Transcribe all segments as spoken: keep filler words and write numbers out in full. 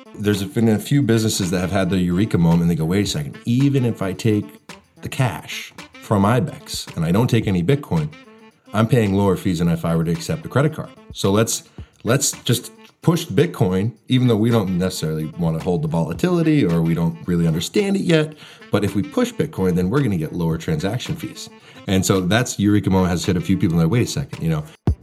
There's been a few businesses that have had the eureka moment and they go, wait a second, even if I take the cash from IBEX and I don't take any Bitcoin, I'm paying lower fees than if I were to accept a credit card. So let's let's just push Bitcoin, even though we don't necessarily want to hold the volatility or we don't really understand it yet. But if we push Bitcoin, then we're going to get lower transaction fees. And so that's eureka moment has hit a few people and they're, wait a second, you know.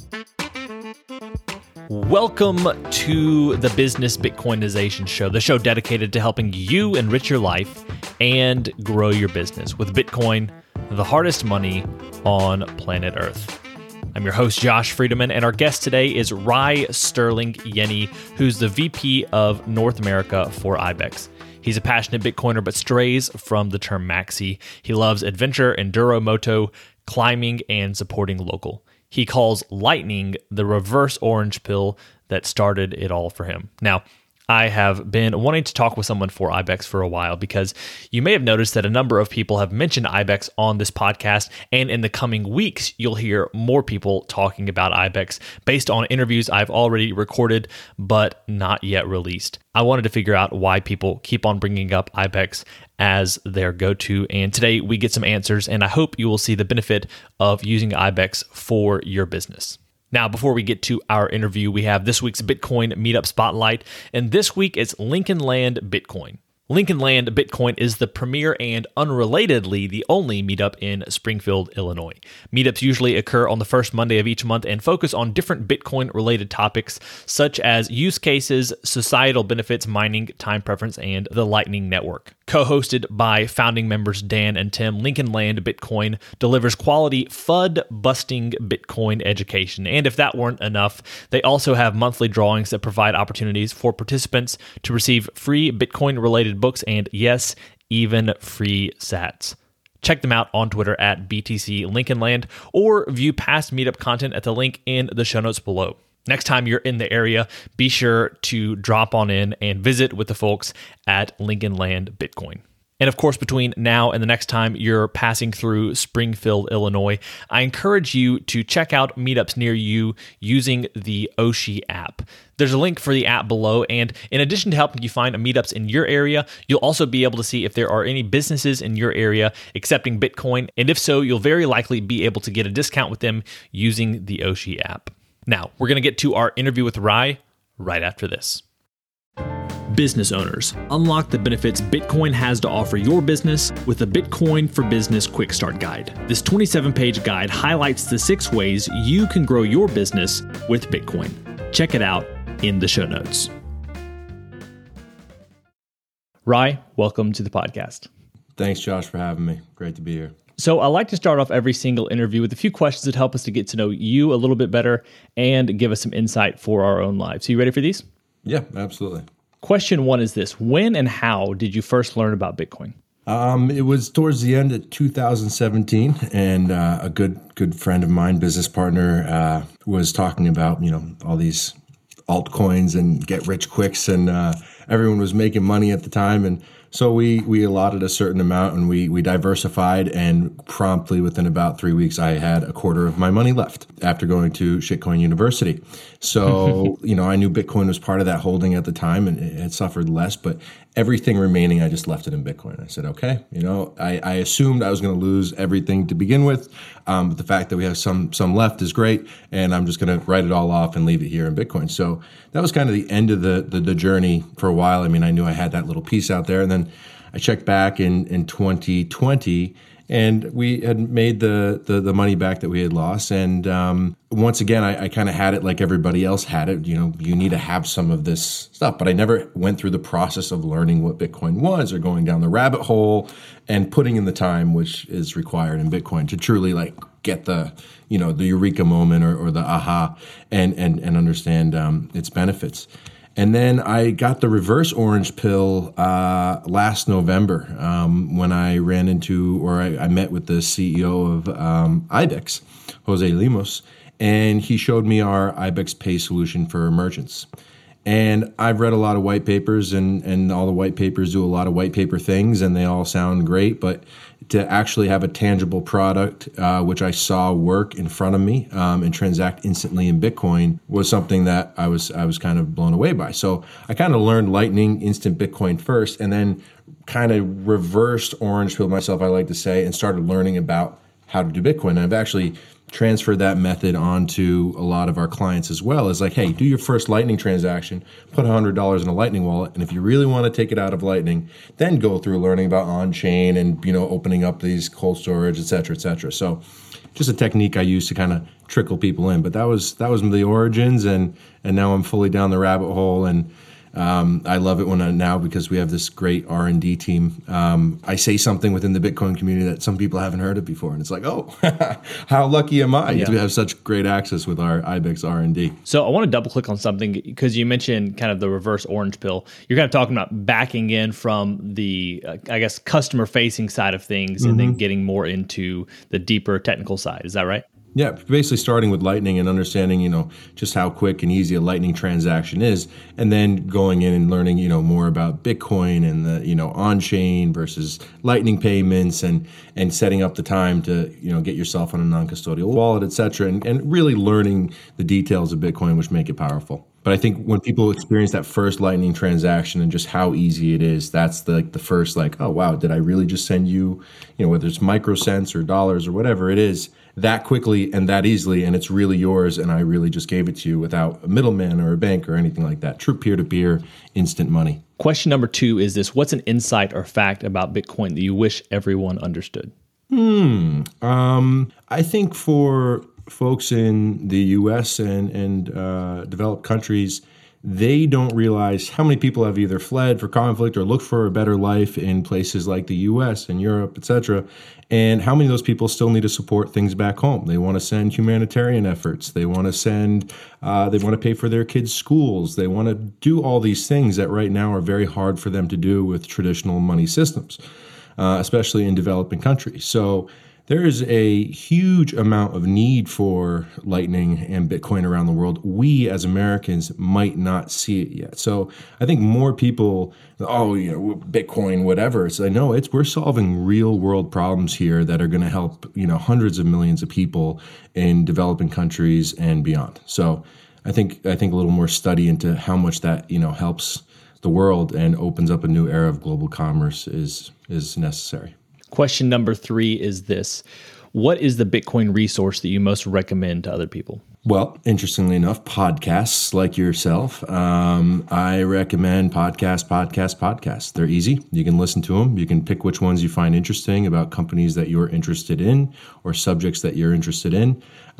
Welcome to the Business Bitcoinization Show, the show dedicated to helping you enrich your life and grow your business with Bitcoin, the hardest money on planet Earth. I'm your host, Josh Friedeman, and our guest today is Rai Sterling Yenny, who's the V P of North America for IBEX. He's a passionate Bitcoiner, but strays from the term maxi. He loves adventure, enduro, moto, climbing, and supporting local. He calls Lightning the reverse orange pill that started it all for him. Now, I have been wanting to talk with someone for IBEX for a while because you may have noticed that a number of people have mentioned IBEX on this podcast, and in the coming weeks, you'll hear more people talking about IBEX based on interviews I've already recorded but not yet released. I wanted to figure out why people keep on bringing up IBEX as their go-to, and today we get some answers, and I hope you will see the benefit of using IBEX for your business. Now, before we get to our interview, we have this week's Bitcoin Meetup Spotlight, and this week it's Lincoln Land Bitcoin. Lincoln Land Bitcoin is the premier and unrelatedly the only meetup in Springfield, Illinois. Meetups usually occur on the first Monday of each month and focus on different Bitcoin-related topics such as use cases, societal benefits, mining, time preference, and the Lightning Network. Co-hosted by founding members Dan and Tim, Lincoln Land Bitcoin delivers quality F U D-busting Bitcoin education. And if that weren't enough, they also have monthly drawings that provide opportunities for participants to receive free Bitcoin-related books and, yes, even free sats. Check them out on Twitter at B T C Lincoln Land or view past meetup content at the link in the show notes below. Next time you're in the area, be sure to drop on in and visit with the folks at Lincoln Land Bitcoin. And of course, between now and the next time you're passing through Springfield, Illinois, I encourage you to check out meetups near you using the Oshi app. There's a link for the app below, and in addition to helping you find meetups in your area, you'll also be able to see if there are any businesses in your area accepting Bitcoin, and if so, you'll very likely be able to get a discount with them using the Oshi app. Now, we're going to get to our interview with Rai right after this. Business owners, unlock the benefits Bitcoin has to offer your business with the Bitcoin for Business Quick Start Guide. This twenty-seven page guide highlights the six ways you can grow your business with Bitcoin. Check it out in the show notes. Rai, welcome to the podcast. Thanks, Josh, for having me. Great to be here. So I like to start off every single interview with a few questions that help us to get to know you a little bit better and give us some insight for our own lives. So you ready for these? Yeah, absolutely. Question one is this: when and how did you first learn about Bitcoin? Um, it was towards the end of two thousand seventeen, and uh, a good good friend of mine, business partner, uh, was talking about, you know, all these altcoins and get rich quicks, and uh, everyone was making money at the time, and so we we allotted a certain amount, and we we diversified, and promptly within about three weeks, I had a quarter of my money left after going to Shitcoin University. So you know, I knew Bitcoin was part of that holding at the time, and it had suffered less, but everything remaining, I just left it in Bitcoin. I said, okay, you know, I, I assumed I was going to lose everything to begin with, um, but the fact that we have some some left is great, and I'm just going to write it all off and leave it here in Bitcoin. So that was kind of the end of the, the the journey for a while. I mean, I knew I had that little piece out there, and then I checked back in, in twenty twenty, and we had made the, the, the money back that we had lost. And um, once again, I, I kind of had it like everybody else had it. You know, you need to have some of this stuff. But I never went through the process of learning what Bitcoin was or going down the rabbit hole and putting in the time which is required in Bitcoin to truly like get the, you know, the eureka moment or, or the aha and, and, and understand um, its benefits. And then I got the reverse orange pill uh, last November um, when I ran into, or I, I met with the C E O of um, IBEX, Jose Limos, and he showed me our IBEX Pay solution for merchants. And I've read a lot of white papers, and, and all the white papers do a lot of white paper things, and they all sound great, but to actually have a tangible product, uh, which I saw work in front of me um, and transact instantly in Bitcoin, was something that I was I was kind of blown away by. So I kind of learned Lightning Instant Bitcoin first, and then kind of reversed orange pilled myself, I like to say, and started learning about how to do Bitcoin. And I've actually transferred that method onto a lot of our clients as well. It's like, hey, do your first Lightning transaction, put one hundred dollars in a Lightning wallet, and if you really want to take it out of Lightning, then go through learning about on-chain and, you know, opening up these cold storage, et cetera, et cetera. So just a technique I use to kind of trickle people in. But that was that was the origins, and and now I'm fully down the rabbit hole, and Um, I love it when I, now because we have this great R and D team. Um, I say something within the Bitcoin community that some people haven't heard of before, and it's like, oh, how lucky am I yeah. to have such great access with our Ibex R and D? So I want to double click on something because you mentioned kind of the reverse orange pill. You're kind of talking about backing in from the, uh, I guess, customer facing side of things, mm-hmm. and then getting more into the deeper technical side. Is that right? Yeah, basically starting with Lightning and understanding, you know, just how quick and easy a Lightning transaction is, and then going in and learning, you know, more about Bitcoin and the, you know, on-chain versus Lightning payments, and and setting up the time to, you know, get yourself on a non-custodial wallet, et cetera, and, and really learning the details of Bitcoin, which make it powerful. But I think when people experience that first Lightning transaction and just how easy it is, that's the, like the first like, oh, wow, did I really just send you, you know, whether it's microcents or dollars or whatever it is, that quickly and that easily, and it's really yours, and I really just gave it to you without a middleman or a bank or anything like that. True peer-to-peer, instant money. Question number two is this: what's an insight or fact about Bitcoin that you wish everyone understood? Hmm. Um, I think for folks in the U S and, and uh, developed countries, they don't realize how many people have either fled for conflict or looked for a better life in places like the U S and Europe, et cetera, and how many of those people still need to support things back home. They want to send humanitarian efforts. They want to send, uh, they want to pay for their kids' schools. They want to do all these things that right now are very hard for them to do with traditional money systems, uh, especially in developing countries. So there is a huge amount of need for Lightning and Bitcoin around the world. We as Americans might not see it yet. So I think more people, oh, you know, Bitcoin, whatever. So I know it's we're solving real world problems here that are going to help, you know, hundreds of millions of people in developing countries and beyond. So I think I think a little more study into how much that, you know, helps the world and opens up a new era of global commerce is is necessary. Question number three is this: what is the Bitcoin resource that you most recommend to other people? Well, interestingly enough, podcasts like yourself. Um, I recommend podcast, podcast, podcasts. They're easy. You can listen to them. You can pick which ones you find interesting about companies that you're interested in or subjects that you're interested in.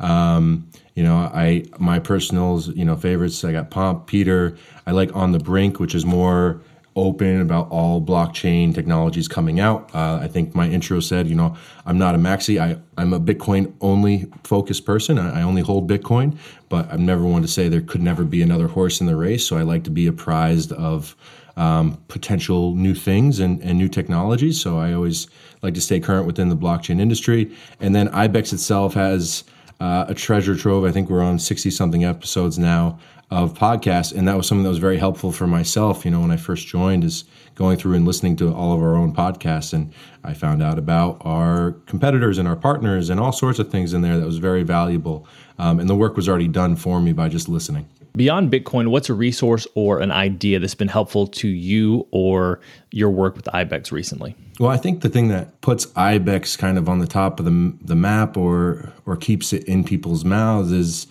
Um, you know, I my personal, you know, favorites. I got Pomp, Peter. I like On the Brink, which is more open about all blockchain technologies coming out. Uh, I think my intro said, you know, I'm not a maxi. I, I'm a Bitcoin only focused person. I, I only hold Bitcoin, but I've never wanted to say there could never be another horse in the race. So I like to be apprised of um, potential new things and, and new technologies. So I always like to stay current within the blockchain industry. And then Ibex itself has uh, a treasure trove. I think we're on sixty something episodes now of podcasts, and that was something that was very helpful for myself, you know, when I first joined, is going through and listening to all of our own podcasts, and I found out about our competitors and our partners and all sorts of things in there that was very valuable, um, and the work was already done for me by just listening. Beyond Bitcoin, what's a resource or an idea that's been helpful to you or your work with Ibex recently? Well, I think the thing that puts Ibex kind of on the top of the the map or or keeps it in people's mouths is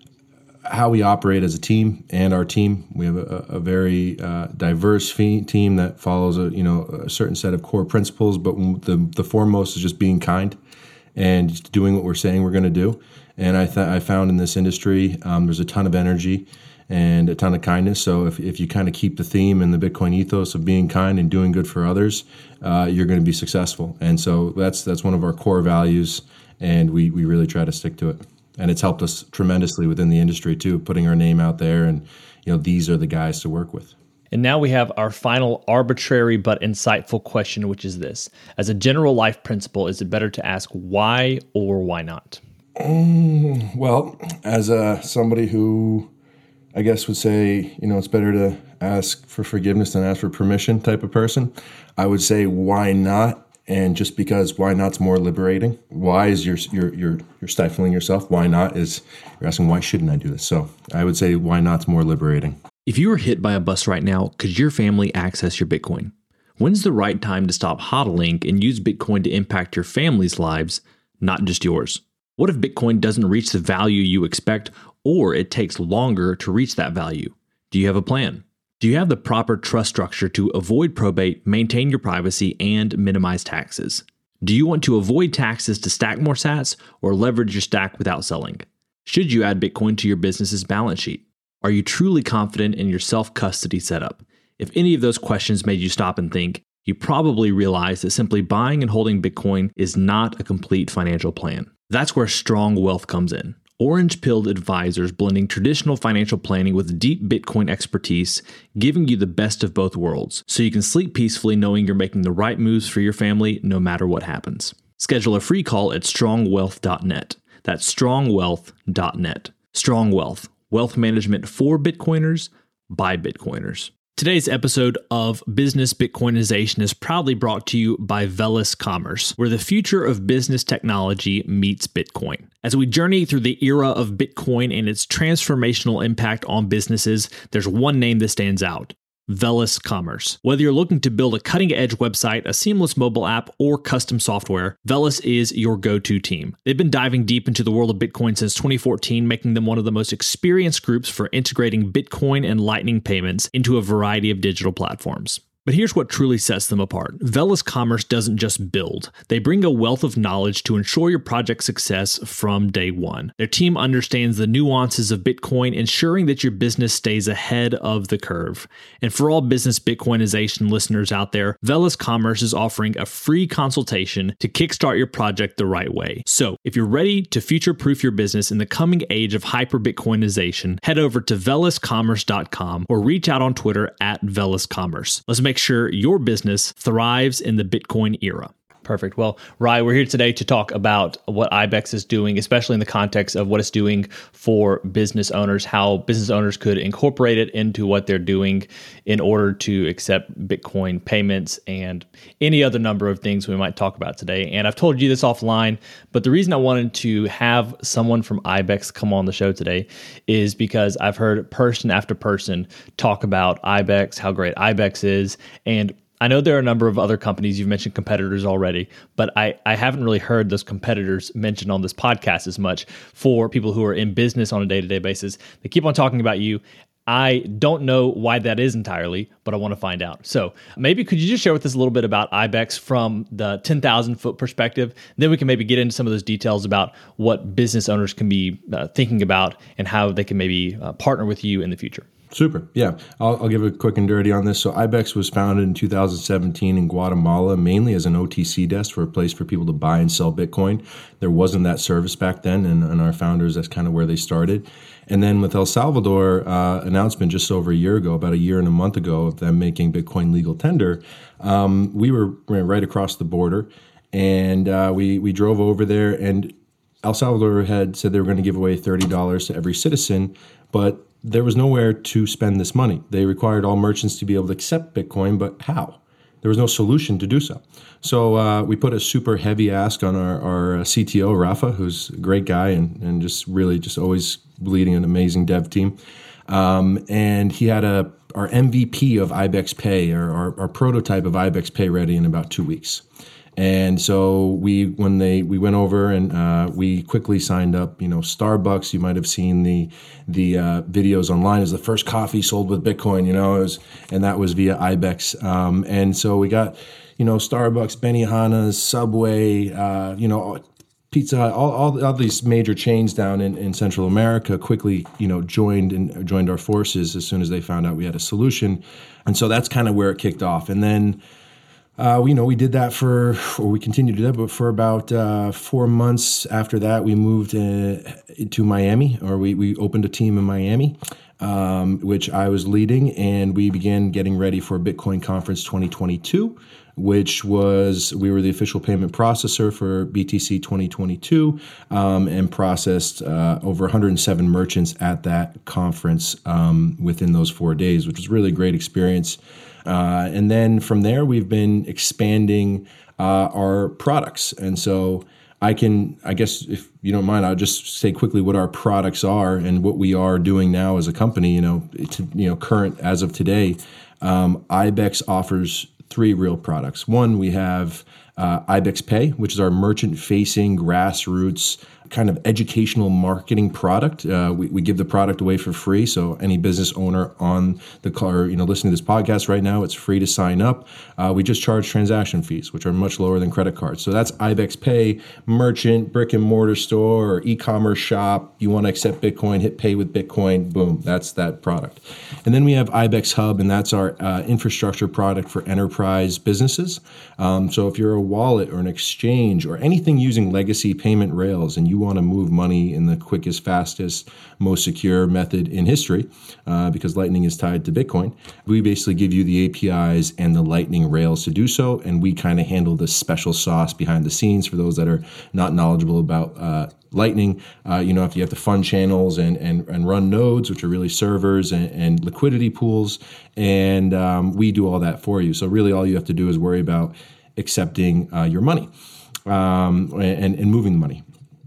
how we operate as a team and our team. We have a, a very uh, diverse fee- team that follows a you know a certain set of core principles, but the the foremost is just being kind and just doing what we're saying we're going to do. And I th- I found in this industry um, there's a ton of energy and a ton of kindness. So if, if you kind of keep the theme and the Bitcoin ethos of being kind and doing good for others, uh, you're going to be successful. And so that's that's one of our core values, and we we really try to stick to it. And it's helped us tremendously within the industry too, putting our name out there, and you know these are the guys to work with. And now we have our final arbitrary but insightful question, which is this: as a general life principle, is it better to ask why or why not? Um, well, as a, somebody who I guess would say, you know, it's better to ask for forgiveness than ask for permission type of person, I would say why not And just because why not's more liberating. Why is you're you're you're you're stifling yourself? Why not is you're asking why shouldn't I do this? So I would say why not's more liberating. If you were hit by a bus right now, could your family access your Bitcoin? When's the right time to stop hodling and use Bitcoin to impact your family's lives, not just yours? What if Bitcoin doesn't reach the value you expect, or it takes longer to reach that value? Do you have a plan? Do you have the proper trust structure to avoid probate, maintain your privacy, and minimize taxes? Do you want to avoid taxes to stack more sats or leverage your stack without selling? Should you add Bitcoin to your business's balance sheet? Are you truly confident in your self-custody setup? If any of those questions made you stop and think, you probably realize that simply buying and holding Bitcoin is not a complete financial plan. That's where Strong Wealth comes in. Orange-pilled advisors blending traditional financial planning with deep Bitcoin expertise, giving you the best of both worlds, so you can sleep peacefully knowing you're making the right moves for your family no matter what happens. Schedule a free call at strong wealth dot net. That's strong wealth dot net. Strong Wealth, wealth management for Bitcoiners by Bitcoiners. Today's episode of Business Bitcoinization is proudly brought to you by Velis Commerce, where the future of business technology meets Bitcoin. As we journey through the era of Bitcoin and its transformational impact on businesses, there's one name that stands out: Velis Commerce. Whether you're looking to build a cutting-edge website, a seamless mobile app, or custom software, Velis is your go-to team. They've been diving deep into the world of Bitcoin since twenty fourteen, making them one of the most experienced groups for integrating Bitcoin and Lightning payments into a variety of digital platforms. But here's what truly sets them apart. Velis Commerce doesn't just build. They bring a wealth of knowledge to ensure your project's success from day one. Their team understands the nuances of Bitcoin, ensuring that your business stays ahead of the curve. And for all business Bitcoinization listeners out there, Velis Commerce is offering a free consultation to kickstart your project the right way. So if you're ready to future-proof your business in the coming age of hyper-Bitcoinization, head over to velis commerce dot com or reach out on Twitter at Velis Commerce. Let's make sure your business thrives in the Bitcoin era. Perfect. Well, Rai, we're here today to talk about what Ibex is doing, especially in the context of what it's doing for business owners, how business owners could incorporate it into what they're doing in order to accept Bitcoin payments and any other number of things we might talk about today. And I've told you this offline, but the reason I wanted to have someone from Ibex come on the show today is because I've heard person after person talk about Ibex, how great Ibex is, and I know there are a number of other companies, you've mentioned competitors already, but I, I haven't really heard those competitors mentioned on this podcast as much for people who are in business on a day-to-day basis. They keep on talking about you. I don't know why that is entirely, but I want to find out. So maybe could you just share with us a little bit about Ibex from the ten thousand foot perspective? Then we can maybe get into some of those details about what business owners can be uh, thinking about and how they can maybe uh, partner with you in the future. Super. Yeah. I'll, I'll give a quick and dirty on this. So Ibex was founded in two thousand seventeen in Guatemala, mainly as an O T C desk for a place for people to buy and sell Bitcoin. There wasn't that service back then, and, and our founders, that's kind of where they started. And then with El Salvador uh, announcement just over a year ago, about a year and a month ago, of them making Bitcoin legal tender, um, we were right across the border, and uh, we we drove over there, and El Salvador had said they were going to give away thirty dollars to every citizen, but there was nowhere to spend this money. They required all merchants to be able to accept Bitcoin, but how? There was no solution to do so. So uh, we put a super heavy ask on our, our C T O, Rafa, who's a great guy and, and just really just always leading an amazing dev team. Um, and he had a our M V P of Ibex Pay, or our, our prototype of Ibex Pay ready in about two weeks. And so we, when they, we went over and uh, we quickly signed up. You know, Starbucks. You might have seen the the uh, videos online. Is the first coffee sold with Bitcoin. You know, it was, and that was via Ibex. Um, and so we got, you know, Starbucks, Benihana's, Subway. Uh, you know, Pizza Hut. All, all all these major chains down in, in Central America quickly, you know, joined and joined our forces as soon as they found out we had a solution. And so that's kind of where it kicked off. And then. Uh, we, you know, we did that for, or we continued to do that, but for about uh, four months after that, we moved uh, to Miami, or we, we opened a team in Miami, um, which I was leading, and we began getting ready for Bitcoin Conference twenty twenty-two, which was, we were the official payment processor for B T C twenty twenty-two, um, and processed uh, over one hundred seven merchants at that conference um, within those four days, which was really a great experience. Uh, and then from there, we've been expanding uh, are products. And so I can, I guess, if you don't mind, I'll just say quickly what our products are and what we are doing now as a company. You know, to, you know, current as of today, um, Ibex offers three real products. One, we have uh, Ibex Pay, which is our merchant-facing, grassroots kind of educational marketing product. Uh, we, we give the product away for free. So any business owner on the car, you know, listening to this podcast right now, it's free to sign up. Uh, we just charge transaction fees, which are much lower than credit cards. So that's Ibex Pay, merchant, brick and mortar store, or e-commerce shop. You want to accept Bitcoin, hit pay with Bitcoin, boom, that's that product. And then we have Ibex Hub, and that's our uh, infrastructure product for enterprise businesses. Um, so if you're a wallet or an exchange or anything using legacy payment rails and you want to move money in the quickest, fastest, most secure method in history, uh, because Lightning is tied to Bitcoin, we basically give you the A P Is and the Lightning rails to do so, and we kind of handle the special sauce behind the scenes for those that are not knowledgeable about uh, Lightning. Uh, you know, if you have to fund channels and and, and run nodes, which are really servers and, and liquidity pools, and um, we do all that for you. So really all you have to do is worry about accepting uh, your money um, and, and moving the money.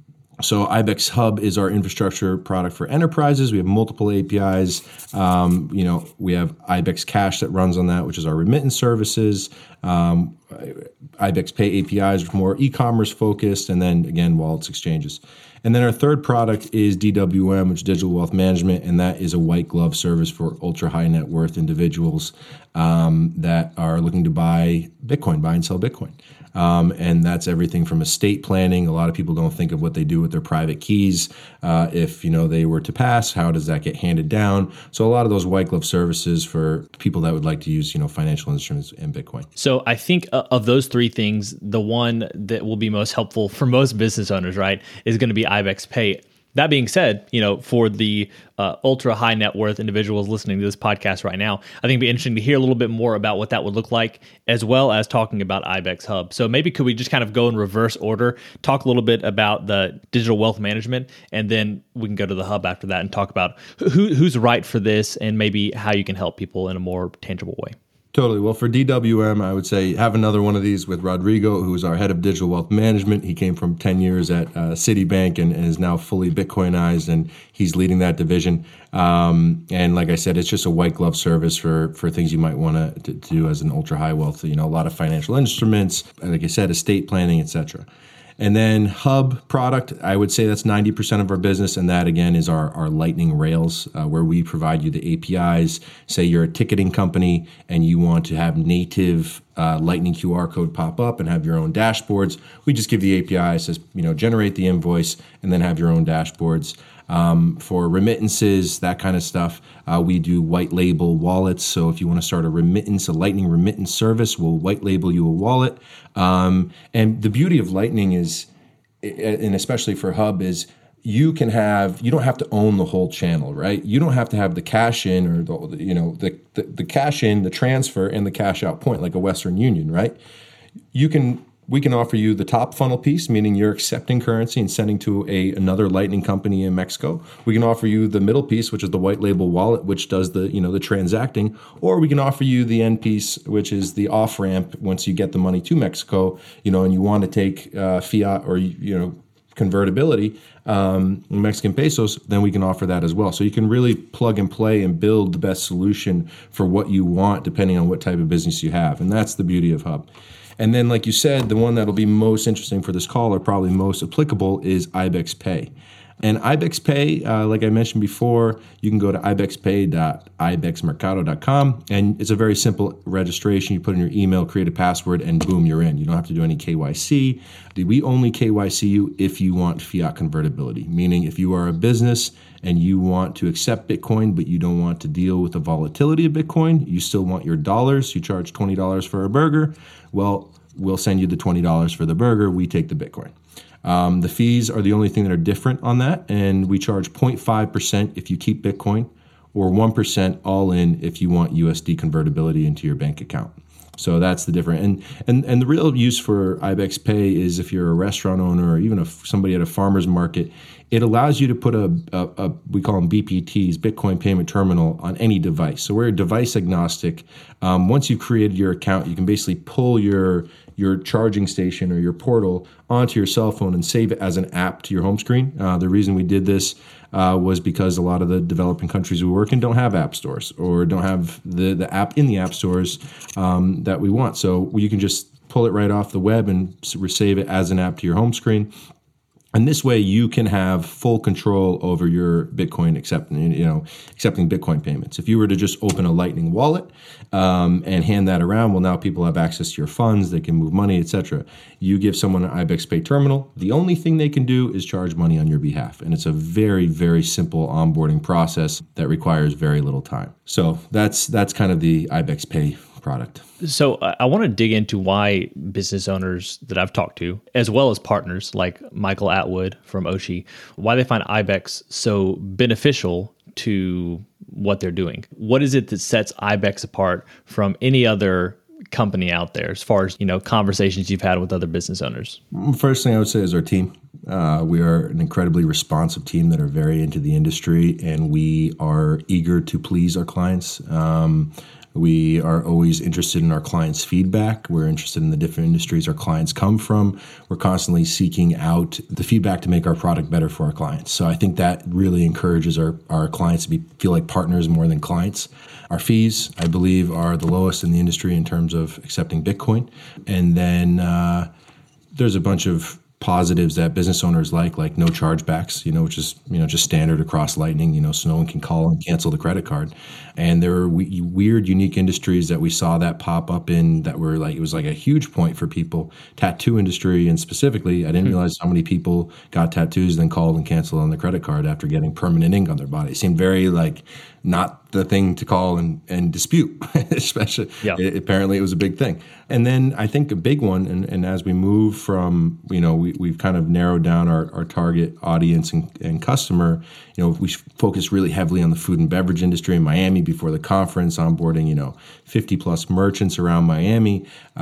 So Ibex Hub is our infrastructure product for enterprises. We have multiple A P Is. Um, you know, we have Ibex Cash that runs on that, which is our remittance services. Um, Ibex Pay A P Is, which are more e-commerce focused, and then again, wallets, exchanges. And then our third product is D W M, which is Digital Wealth Management, and that is a white glove service for ultra high net worth individuals um, that are looking to buy Bitcoin, buy and sell Bitcoin. Um, and that's everything from estate planning. A lot of people don't think of what they do with their private keys. Uh, if, you know, they were to pass, how does that get handed down? So a lot of those white glove services for people that would like to use, you know, financial instruments and Bitcoin. So I think of those three things, the one that will be most helpful for most business owners, right, is going to be Ibex Pay. That being said, you know, for the uh, ultra high net worth individuals listening to this podcast right now, I think it'd be interesting to hear a little bit more about what that would look like, as well as talking about Ibex Hub. So maybe could we just kind of go in reverse order, talk a little bit about the digital wealth management, and then we can go to the hub after that and talk about who, who's right for this and maybe how you can help people in a more tangible way. Totally. Well, for D W M, I would say have another one of these with Rodrigo, who is our head of digital wealth management. He came from ten years at uh, Citibank and, and is now fully Bitcoinized, and he's leading that division. Um, and like I said, it's just a white glove service for for things you might want to do as an ultra high wealth. You know, a lot of financial instruments, like I said, estate planning, et cetera. And then Hub product, I would say that's ninety percent of our business. And that, again, is our, our Lightning Rails, uh, where we provide you the A P Is. Say you're a ticketing company and you want to have native uh, Lightning Q R code pop up and have your own dashboards. We just give the A P I, says, you know, generate the invoice and then have your own dashboards. Um, for remittances, that kind of stuff, uh, we do white label wallets. So if you want to start a remittance, a Lightning remittance service, we'll white label you a wallet. Um, and the beauty of Lightning is, and especially for Hub, is you can have, you don't have to own the whole channel, right? You don't have to have the cash in or the, you know, the, the, the cash in, the transfer, and the cash out point, like a Western Union, right? You can We can offer you the top funnel piece, meaning you're accepting currency and sending to a another Lightning company in Mexico. We can offer you the middle piece, which is the white label wallet, which does the, you know, the transacting, or we can offer you the end piece, which is the off ramp once you get the money to Mexico, you know, and you want to take uh, fiat or, you know, convertibility um, in Mexican pesos, then we can offer that as well. So you can really plug and play and build the best solution for what you want, depending on what type of business you have. And that's the beauty of Hub. And then, like you said, the one that'll be most interesting for this call, or probably most applicable, is Ibex Pay. And Ibex Pay, uh, like I mentioned before, you can go to ibex pay dot ibex mercado dot com, and it's a very simple registration. You put in your email, create a password, and boom, you're in. You don't have to do any K Y C. We only K Y C you if you want fiat convertibility, meaning if you are a business and you want to accept Bitcoin, but you don't want to deal with the volatility of Bitcoin, you still want your dollars, you charge twenty dollars for a burger, well, we'll send you the twenty dollars for the burger, we take the Bitcoin. Um, the fees are the only thing that are different on that, and we charge zero point five percent if you keep Bitcoin, or one percent all in if you want U S D convertibility into your bank account. So that's the difference. And, and and the real use for Ibex Pay is if you're a restaurant owner or even a, somebody at a farmer's market, it allows you to put a, a, a we call them B P Ts, Bitcoin Payment Terminal, on any device. So we're device agnostic. Um, once you've created your account, you can basically pull your your charging station or your portal onto your cell phone and save it as an app to your home screen. Uh, the reason we did this uh, was because a lot of the developing countries we work in don't have app stores or don't have the, the app in the app stores um, that we want. So you can just pull it right off the web and save it as an app to your home screen. And this way, you can have full control over your Bitcoin accepting, you know, accepting Bitcoin payments. If you were to just open a Lightning wallet um, and hand that around, well, now people have access to your funds. They can move money, et cetera. You give someone an Ibex Pay terminal. The only thing they can do is charge money on your behalf, and it's a very, very simple onboarding process that requires very little time. So that's that's kind of the Ibex Pay product. So uh, I want to dig into why business owners that I've talked to, as well as partners like Michael Atwood from Oshi, why they find Ibex so beneficial to what they're doing. What is it that sets Ibex apart from any other company out there as far as, you know, conversations you've had with other business owners? First thing I would say is our team. Uh, we are an incredibly responsive team that are very into the industry, and we are eager to please our clients. Um, We are always interested in our clients' feedback. We're interested in the different industries our clients come from. We're constantly seeking out the feedback to make our product better for our clients. So I think that really encourages our, our clients to be feel like partners more than clients. Our fees, I believe, are the lowest in the industry in terms of accepting Bitcoin. And then uh, there's a bunch of positives that business owners like, like no chargebacks, you know, which is, you know, just standard across Lightning, you know, so no one can call and cancel the credit card. And there were we, weird, unique industries that we saw that pop up in that were like, it was like a huge point for people. Tattoo industry, and specifically, I didn't mm-hmm. realize how many people got tattoos, then called and canceled on the credit card after getting permanent ink on their body. It seemed very like not the thing to call and, and dispute, especially. Yeah. It, apparently it was a big thing. And then I think a big one, and, and as we move from, you know, we, we've kind of narrowed down our, our target audience and, and customer, you know, we focused really heavily on the food and beverage industry in Miami before the conference, onboarding, you know, fifty plus merchants around Miami.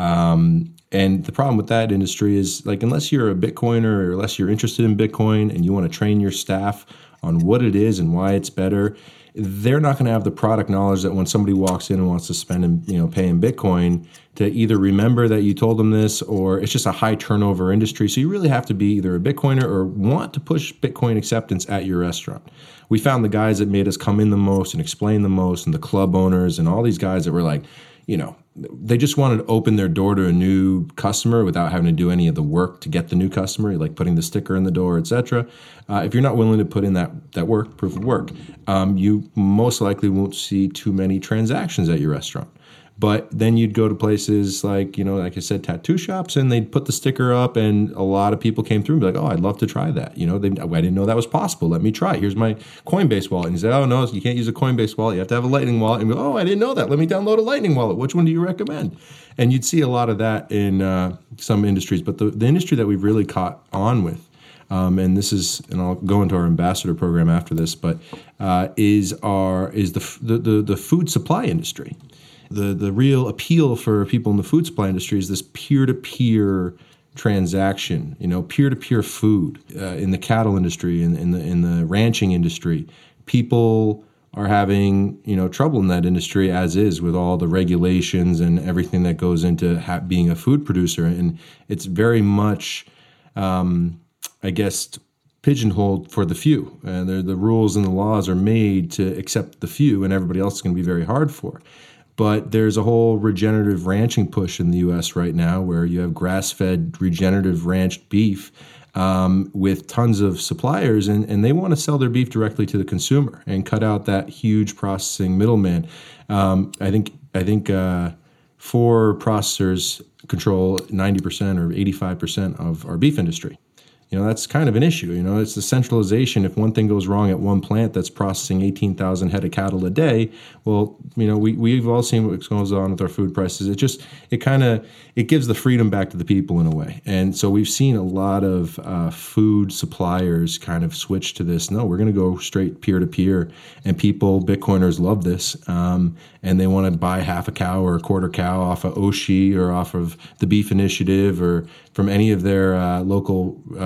Um, and the problem with that industry is, like, unless you're a Bitcoiner or unless you're interested in Bitcoin and you want to train your staff on what it is and why it's better, they're not going to have the product knowledge that when somebody walks in and wants to spend and, you know, pay in Bitcoin, to either remember that you told them this, or it's just a high turnover industry. So you really have to be either a Bitcoiner or want to push Bitcoin acceptance at your restaurant. We found the guys that made us come in the most and explain the most, and the club owners and all these guys that were like, you know, they just wanted to open their door to a new customer without having to do any of the work to get the new customer, like putting the sticker in the door, et cetera. Uh, if you're not willing to put in that that work, proof of work, um, you most likely won't see too many transactions at your restaurant. But then you'd go to places like, you know, like I said, tattoo shops, and they'd put the sticker up, and a lot of people came through and be like, oh, I'd love to try that. You know, they, I didn't know that was possible. Let me try it. Here's my Coinbase wallet. And you say, oh, no, you can't use a Coinbase wallet. You have to have a Lightning wallet. And you go, oh, I didn't know that. Let me download a Lightning wallet. Which one do you recommend? And you'd see a lot of that in uh, some industries. But the, the industry that we've really caught on with, Um, and this is, and I'll go into our ambassador program after this, but uh, is our is the, the the the food supply industry. The the real appeal for people in the food supply industry is this peer-to-peer transaction. You know, peer-to-peer food uh, in the cattle industry, in, in the in the ranching industry. People are having, you know, trouble in that industry as is, with all the regulations and everything that goes into ha- being a food producer, and it's very much. Um, I guess, pigeonholed for the few. Uh, the rules and the laws are made to accept the few, and everybody else is going to be very hard for. But there's a whole regenerative ranching push in the U S right now, where you have grass-fed, regenerative ranched beef um, with tons of suppliers, and, and they want to sell their beef directly to the consumer and cut out that huge processing middleman. Um, I think I think uh, four processors control ninety percent or eighty-five percent of our beef industry. You know, that's kind of an issue. You know, it's the centralization. If one thing goes wrong at one plant that's processing eighteen thousand head of cattle a day, well, you know, we, we've all seen what goes on with our food prices. It just, it kind of, it gives the freedom back to the people in a way. And so we've seen a lot of uh, food suppliers kind of switch to this. No, we're going to go straight peer-to-peer. And people, Bitcoiners, love this. Um, and they want to buy half a cow or a quarter cow off of Oshi or off of the Beef Initiative or from any of their uh, local uh,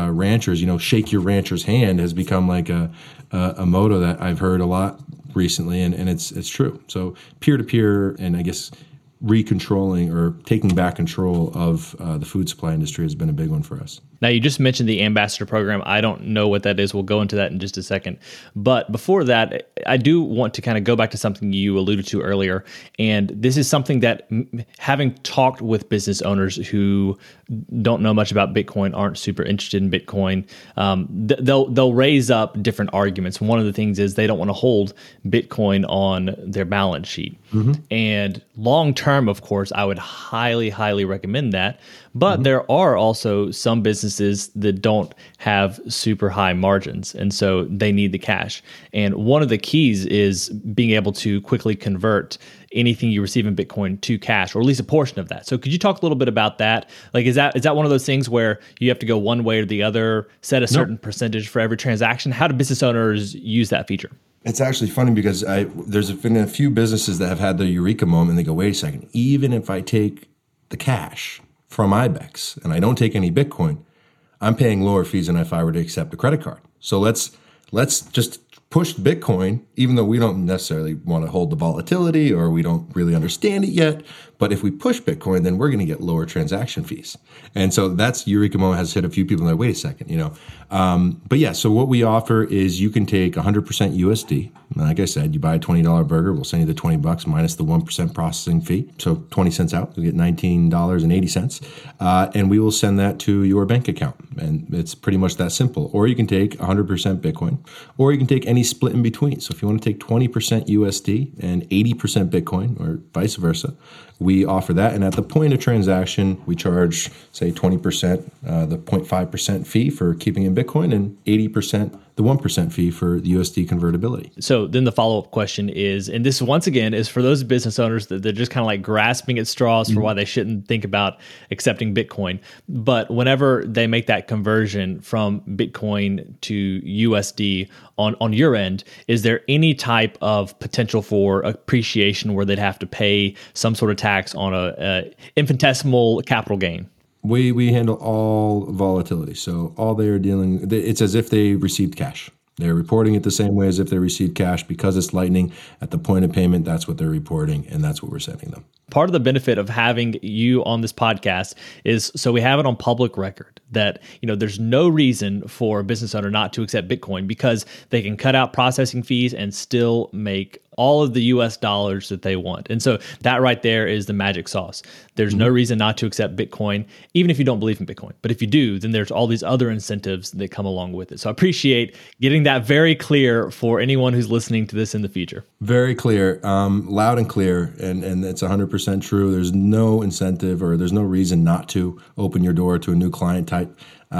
uh, ranchers, you know, shake your rancher's hand has become like a, a, a motto that I've heard a lot recently, and, and it's it's true. So peer-to-peer and I guess recontrolling or taking back control of uh, the food supply industry has been a big one for us. Now, you just mentioned the ambassador program. I don't know what that is. We'll go into that in just a second. But before that, I do want to kind of go back to something you alluded to earlier. And this is something that, having talked with business owners who don't know much about Bitcoin, aren't super interested in Bitcoin, um, they'll they'll raise up different arguments. One of the things is they don't want to hold Bitcoin on their balance sheet. Mm-hmm. And long term, of course, I would highly, highly recommend that. But mm-hmm. there are also some businesses that don't have super high margins, and so they need the cash. And one of the keys is being able to quickly convert anything you receive in Bitcoin to cash, or at least a portion of that. So could you talk a little bit about that? Like, is that is that one of those things where you have to go one way or the other, set a certain nope. percentage for every transaction? How do business owners use that feature? It's actually funny because I there's been a few businesses that have had the eureka moment, and they go, wait a second, even if I take the cash from Ibex and I don't take any Bitcoin, I'm paying lower fees than if I were to accept a credit card. So let's let's just push Bitcoin, even though we don't necessarily want to hold the volatility or we don't really understand it yet. But if we push Bitcoin, then we're going to get lower transaction fees. And so that's Eureka Moment has hit a few people and they're like, wait a second, you know. Um, but yeah, so what we offer is you can take one hundred percent U S D. Like I said, you buy a twenty dollars burger, we'll send you the twenty bucks minus the one percent processing fee. So twenty cents out, you'll get nineteen dollars and eighty cents. Uh, and we will send that to your bank account. And it's pretty much that simple. Or you can take one hundred percent Bitcoin, or you can take any split in between. So if you want to take twenty percent U S D and eighty percent Bitcoin, or vice versa, we offer that. And at the point of transaction, we charge, say, twenty percent, uh, the zero point five percent fee for keeping in Bitcoin, and eighty percent, the one percent fee for the U S D convertibility. So then the follow-up question is, and this once again is for those business owners that they're just kind of like grasping at straws for mm-hmm. why they shouldn't think about accepting Bitcoin. But whenever they make that conversion from Bitcoin to U S D on, on your end, is there any type of potential for appreciation where they'd have to pay some sort of tax on a, a infinitesimal capital gain? We we handle all volatility. So all they are dealing, it's as if they received cash. They're reporting it the same way as if they received cash because it's Lightning. At the point of payment, that's what they're reporting, and that's what we're sending them. Part of the benefit of having you on this podcast is so we have it on public record that, you know, there's no reason for a business owner not to accept Bitcoin because they can cut out processing fees and still make all of the U S dollars that they want. And so that right there is the magic sauce. There's mm-hmm. no reason not to accept Bitcoin, even if you don't believe in Bitcoin. But if you do, then there's all these other incentives that come along with it. So I appreciate getting that very clear for anyone who's listening to this in the future. Very clear, um, loud and clear, and, and it's one hundred percent true. There's no incentive or there's no reason not to open your door to a new client type.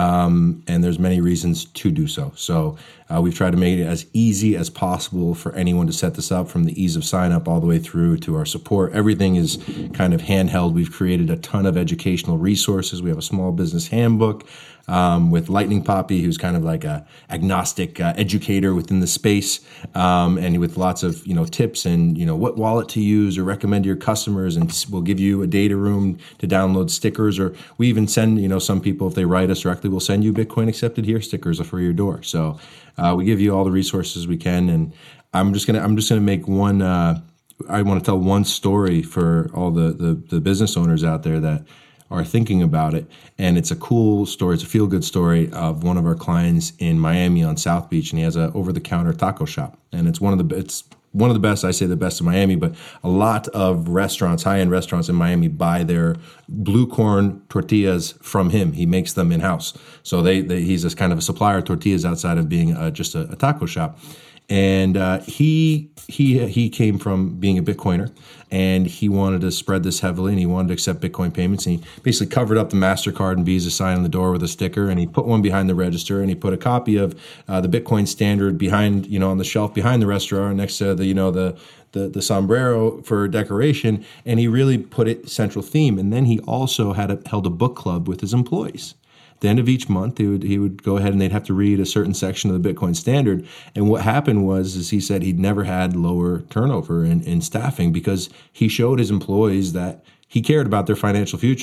Um, and there's many reasons to do so. So uh, we've tried to make it as easy as possible for anyone to set this up, from the ease of sign up all the way through to our support. Everything is kind of handheld. We've created a ton of educational resources. We have a small business handbook um, with Lightning Poppy, who's kind of like a agnostic uh, educator within the space, um, and with lots of, you know, tips and, you know, what wallet to use or recommend to your customers. And we'll give you a data room to download stickers, or we even send, you know, some people, if they write us directly, we'll send you Bitcoin accepted here stickers for your door. So uh, we give you all the resources we can. And I'm just gonna I'm just gonna make one. Uh, I want to tell one story for all the, the the business owners out there that are thinking about it. And it's a cool story. It's a feel-good story of one of our clients in Miami on South Beach, and he has a over-the-counter taco shop. And it's one of the it's one of the best, I say the best in Miami, but a lot of restaurants, high-end restaurants in Miami, buy their blue corn tortillas from him. He makes them in-house. So they, they he's just kind of a supplier of tortillas outside of being a, just a, a taco shop. And uh, he he he came from being a Bitcoiner, and he wanted to spread this heavily, and he wanted to accept Bitcoin payments. And he basically covered up the MasterCard and Visa sign on the door with a sticker, and he put one behind the register, and he put a copy of uh, the Bitcoin Standard behind, you know, on the shelf behind the restaurant next to the, you know, the the the sombrero for decoration, and he really put it central theme. And then he also had a, held a book club with his employees. The end of each month, he would he would go ahead and they'd have to read a certain section of the Bitcoin Standard. And what happened was, is he said he'd never had lower turnover in, in staffing because he showed his employees that he cared about their financial future.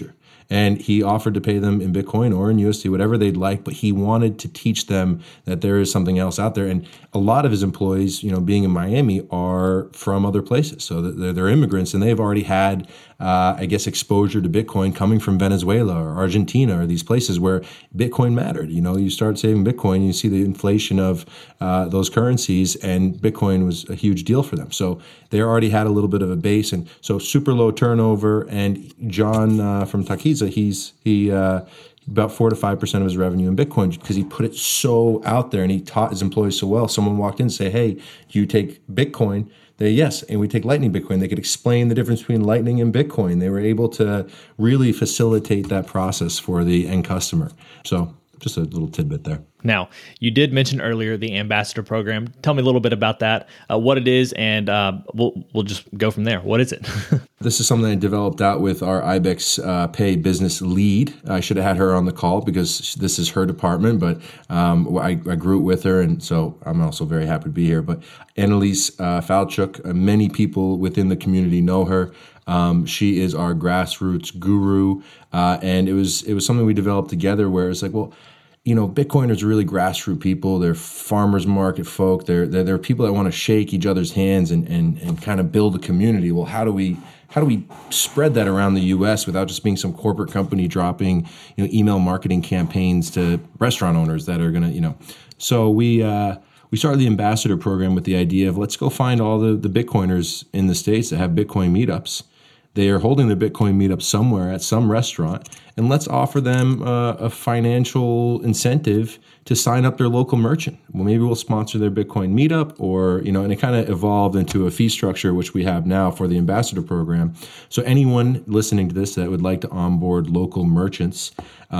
And he offered to pay them in Bitcoin or in U S D, whatever they'd like, but he wanted to teach them that there is something else out there. And a lot of his employees, you know, being in Miami, are from other places. So they're, they're immigrants, and they've already had, uh, I guess, exposure to Bitcoin coming from Venezuela or Argentina or these places where Bitcoin mattered. You know, you start saving Bitcoin, you see the inflation of uh, those currencies, and Bitcoin was a huge deal for them. So they already had a little bit of a base, and so super low turnover. And John uh, from Takiza, he's he uh, about four to five percent of his revenue in Bitcoin because he put it so out there and he taught his employees so well. Someone walked in and say, "Hey, do you take Bitcoin?" They yes, and we take Lightning Bitcoin. They could explain the difference between Lightning and Bitcoin. They were able to really facilitate that process for the end customer. So just a little tidbit there. Now, you did mention earlier the ambassador program. Tell me a little bit about that, uh, what it is, and uh, we'll we'll just go from there. What is it? This is something I developed out with our Ibex uh, Pay business lead. I should have had her on the call because this is her department, but um, I, I grew it with her, and so I'm also very happy to be here. But Annalise uh, Falchuk, uh, many people within the community know her. Um, she is our grassroots guru, uh, and it was it was something we developed together where it's like, well, you know, Bitcoiners are really grassroots people. They're farmers market folk. They're they're, they're people that want to shake each other's hands and, and and kind of build a community. Well, how do we how do we spread that around the U S without just being some corporate company dropping, you know, email marketing campaigns to restaurant owners that are gonna, you know, so we. Uh, We started the ambassador program with the idea of let's go find all the, the Bitcoiners in the States that have Bitcoin meetups. They are holding their Bitcoin meetup somewhere at some restaurant, and let's offer them uh, a financial incentive to sign up their local merchant. Well, maybe we'll sponsor their Bitcoin meetup, or, you know, and it kind of evolved into a fee structure, which we have now for the ambassador program. So anyone listening to this that would like to onboard local merchants,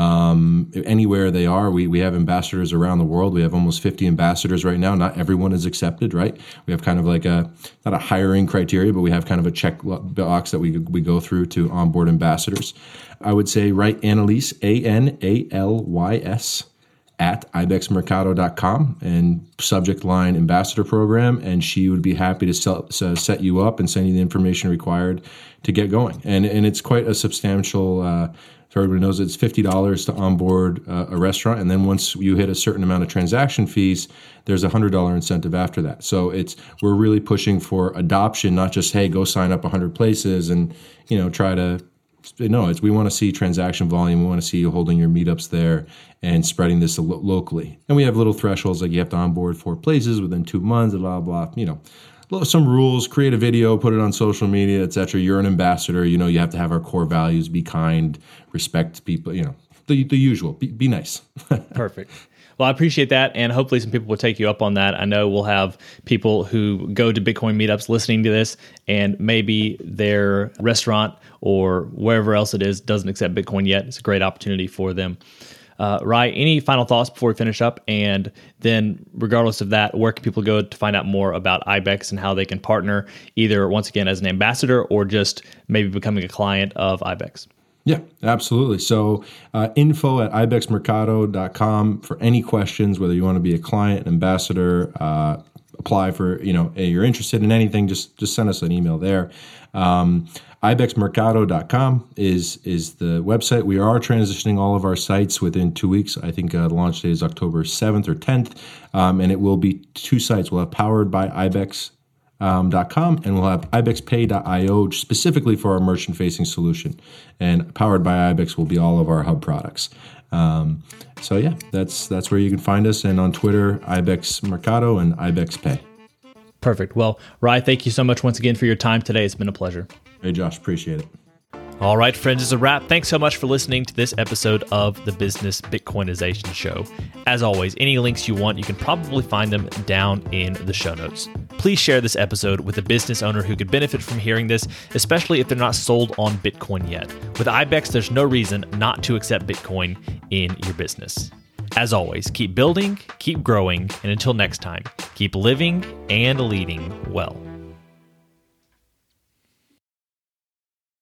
um, anywhere they are, we, we have ambassadors around the world. We have almost fifty ambassadors right now. Not everyone is accepted, right? We have kind of like a, not a hiring criteria, but we have kind of a check box that we, we go through to onboard ambassadors. I would say write Annalise, A N A L Y S, at ibex mercado dot com and subject line ambassador program, and she would be happy to sell, uh, set you up and send you the information required to get going. And and it's quite a substantial, uh, so everybody knows it's fifty dollars to onboard uh, a restaurant, and then once you hit a certain amount of transaction fees, there's a one hundred dollars incentive after that. So it's we're really pushing for adoption, not just, hey, go sign up one hundred places and, you know, try to. No, it's we want to see transaction volume. We want to see you holding your meetups there and spreading this lo- locally. And we have little thresholds like you have to onboard four places within two months, blah, blah, you know, some rules, create a video, put it on social media, et cetera. You're an ambassador. You know, you have to have our core values, be kind, respect people, you know, the, the usual, be, be nice. Perfect. Well, I appreciate that, and hopefully some people will take you up on that. I know we'll have people who go to Bitcoin meetups listening to this, and maybe their restaurant or wherever else it is doesn't accept Bitcoin yet. It's a great opportunity for them. Uh, Rai, any final thoughts before we finish up? And then regardless of that, where can people go to find out more about Ibex and how they can partner, either once again as an ambassador or just maybe becoming a client of Ibex? Yeah, absolutely. So uh, info at ibex mercado dot com for any questions, whether you want to be a client, an ambassador, uh, apply for, you know, hey, you're interested in anything, just just send us an email there. Um, ibex mercado dot com is is the website. We are transitioning all of our sites within two weeks. I think uh, the launch date is October seventh or tenth, um, and it will be two sites. We'll have powered by ibex. Um, .com, and we'll have ibex pay dot io specifically for our merchant-facing solution. And powered by Ibex will be all of our hub products. Um, so yeah, that's that's where you can find us. And on Twitter, Ibex Mercado and Ibex Pay. Perfect. Well, Rai, thank you so much once again for your time today. It's been a pleasure. Hey, Josh, appreciate it. All right, friends, it's a wrap. Thanks so much for listening to this episode of the Business Bitcoinization Show. As always, any links you want, you can probably find them down in the show notes. Please share this episode with a business owner who could benefit from hearing this, especially if they're not sold on Bitcoin yet. With Ibex, there's no reason not to accept Bitcoin in your business. As always, keep building, keep growing, and until next time, keep living and leading well.